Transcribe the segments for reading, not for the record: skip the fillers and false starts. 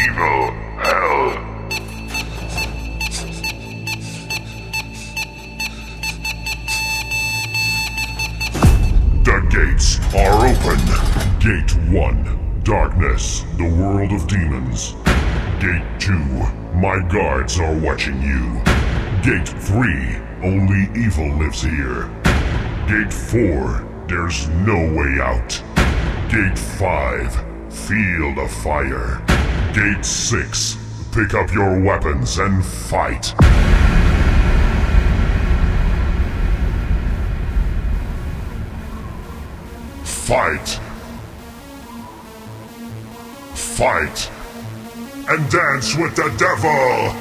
evil hell. The gates are open. Gate 1, darkness, the world of demons. Gate 2, my guards are watching you. Gate 3, only evil lives here. Gate 4, there's no way out. Gate 5, feel the fire. Gate 6, pick up your weapons and fight. Fight. Fight. And dance with the devil!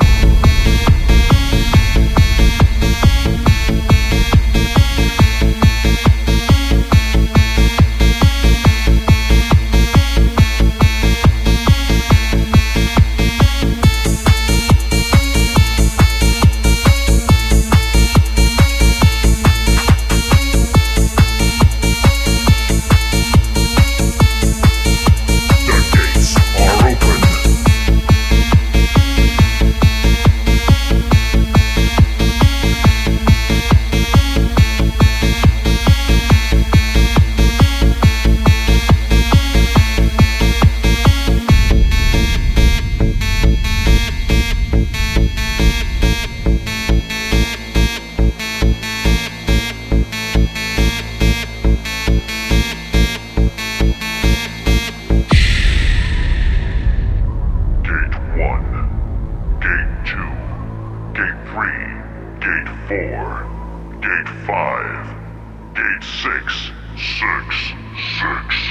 Gate 5, Gate 6, 6, 6.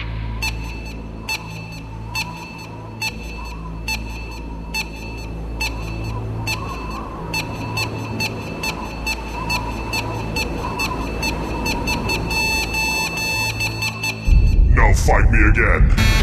Now fight me again.